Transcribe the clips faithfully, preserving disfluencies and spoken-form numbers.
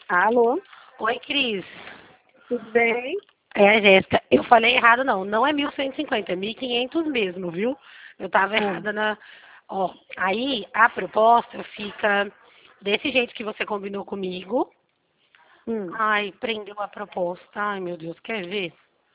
Alô? Oi, Cris. Tudo bem? É, Jéssica, eu falei errado não, não é mil cento e cinquenta, é mil e quinhentos mesmo, viu? Eu tava Ah, errada na... Ó, aí a proposta fica desse jeito que você combinou comigo. hum, Ai, prendeu a proposta. Ai, meu Deus, quer ver?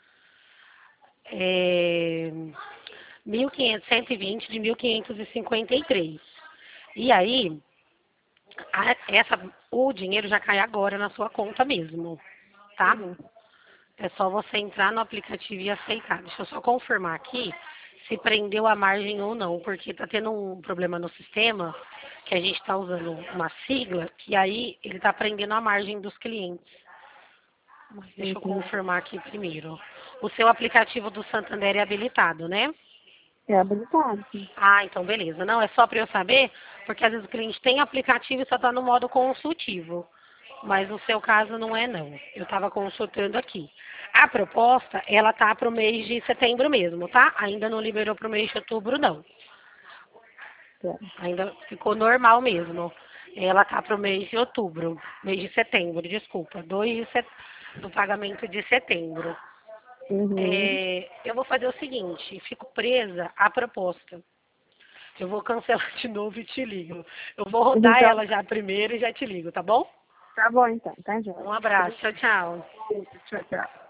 É... mil e quinhentos, cento e vinte de mil quinhentos e cinquenta e três. E aí, a- essa, o dinheiro já cai agora na sua conta mesmo, tá? uhum. É só você entrar no aplicativo e aceitar. Deixa eu só confirmar aqui se prendeu a margem ou não, porque está tendo um problema no sistema que a gente está usando uma sigla e aí ele está prendendo a margem dos clientes. Mas deixa eu Entendi. confirmar aqui primeiro. O seu aplicativo do Santander é habilitado, né? É habilitado, sim. Ah, então beleza. Não, é só para eu saber, porque às vezes o cliente tem aplicativo e só está no modo consultivo. Mas no seu caso não é não. Eu estava consultando aqui. A proposta, ela tá para o mês de setembro mesmo, tá? Ainda não liberou para o mês de outubro, não. Tá. Ainda ficou normal mesmo. Ela tá para o mês de outubro, mês de setembro, desculpa, dois de set... do pagamento de setembro. Uhum. É, eu vou fazer o seguinte, fico presa à proposta. Eu vou cancelar de novo e te ligo. Eu vou rodar Então, ela já primeiro e já te ligo, tá bom? tá bom então, tá, Um Jorge? abraço, tchau, tchau. Tchau, tchau.